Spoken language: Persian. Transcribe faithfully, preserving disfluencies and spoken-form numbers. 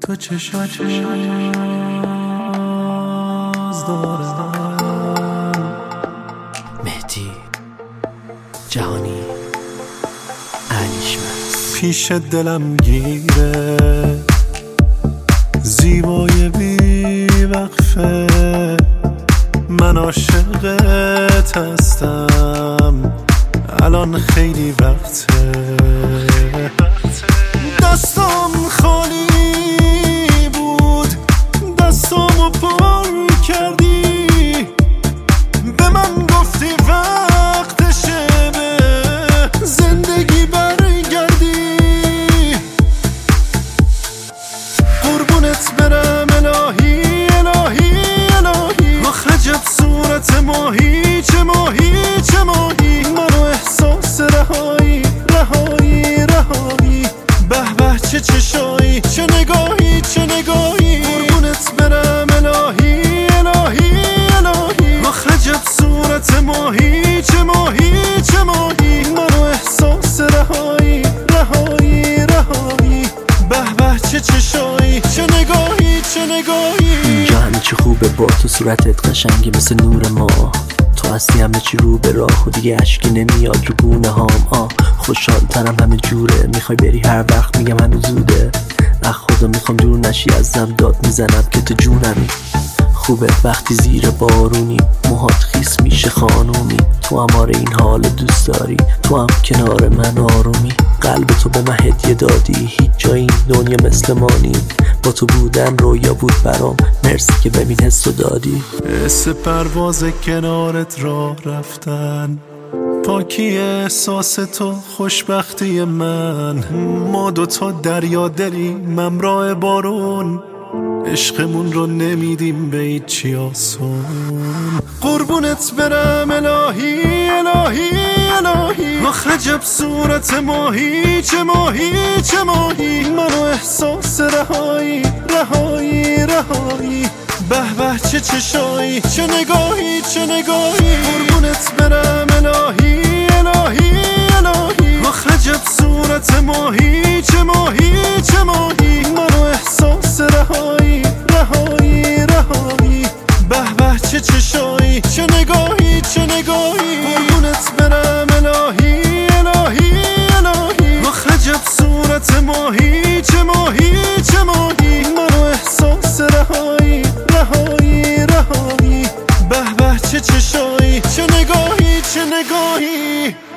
تو چشات باز دارم. مهدی جهانی علیشمس پیش دلم گیره زیبای بی وقفه، من عاشقت هستم الان خیلی وقته. دستم خالی بود دستامو پر کردی، به من گفتی وقتشه به زندگی برگردی. قربونت برم الهی الهی الهی، آخ عجب صورت ماهی چه ماهی چه ماهی، منو احساس رهایی رهایی رهایی. به به چه چشایی چه نگاهی چه نگاهی، قربونت برم الهی الهی الهی، آخ عجب صورت ماهی چه ماهی چه ماهی، منو احساس رهایی رهایی رهایی. به به چه چشایی چه نگاهی چه نگاهی. اینجا همه چی خوبه با تو، صورتت قشنگه مثل نور ما، تو هستی همه چی رو به راه و دیگه اشکی نمیاد رو گونه هام. آه خوشحال ترم همه جوره، میخوای بری هر وقت میگم هنوز زوده. اخ خدا میخوام دور نشی ازم، داد میزنم که تو جونمی. خوبه وقتی زیر بارونی موهات خیس میشه خانومی، تو هم آره این حال دوست داری، تو هم کنار من آرومی. قلب تو به من هدیه دادی، هیچ جای این دنیا مثل ما نی، با تو بودن رویا بود برام، مرسی که ببین حسو دادی. حس پرواز کنارت را رفتن، پاکی احساس تو خوشبختی من، ما دوتا دریا دلیم همراه بارون، عشقمون رو نمیدیم به هیچی آسون. قربونت برم الهی الهی الهی، آخ عجب صورت ماهی چه ماهی چه ماهی، منو احساس رهایی رهایی رهایی. به به چه چشایی چه نگاهی چه نگاهی، قربونت برم الهی الهی الهی، آخ عجب صورت ماهی چه ماهی چه ماهی، منو احساس رهایی رهایی رهایی. به به چه چشایی چه نگاهی چه نگاهی، قربونت برم الهی الهی الهی، آخ عجب صورت ماهی چه ماهی چه ماهی، منو احساس رهایی رهایی رهایی. به به چه چشایی چه نگاهی چه نگاهی.